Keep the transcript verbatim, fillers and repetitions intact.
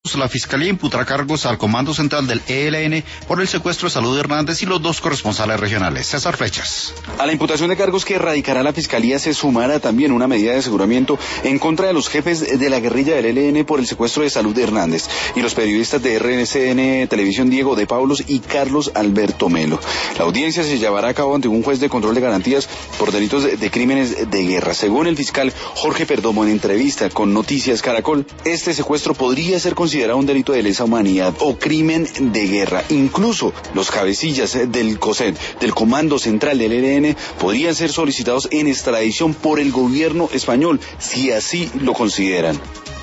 La Fiscalía imputará cargos al Comando Central del E L N por el secuestro de Salud Hernández y los dos corresponsales regionales. César Flechas. A la imputación de cargos que erradicará la Fiscalía se sumará también una medida de aseguramiento en contra de los jefes de la guerrilla del E L N por el secuestro de Salud Hernández y los periodistas de R C N Televisión Diego de Paulos y Carlos Alberto Melo. La audiencia se llevará a cabo ante un juez de control de garantías por delitos de, de crímenes de guerra. Según el fiscal Jorge Perdomo en entrevista con Noticias Caracol, este secuestro podría ser considerado un delito de lesa humanidad o crimen de guerra. Incluso los cabecillas del COSET, del Comando Central del E L N, podrían ser solicitados en extradición por el gobierno español, si así lo consideran.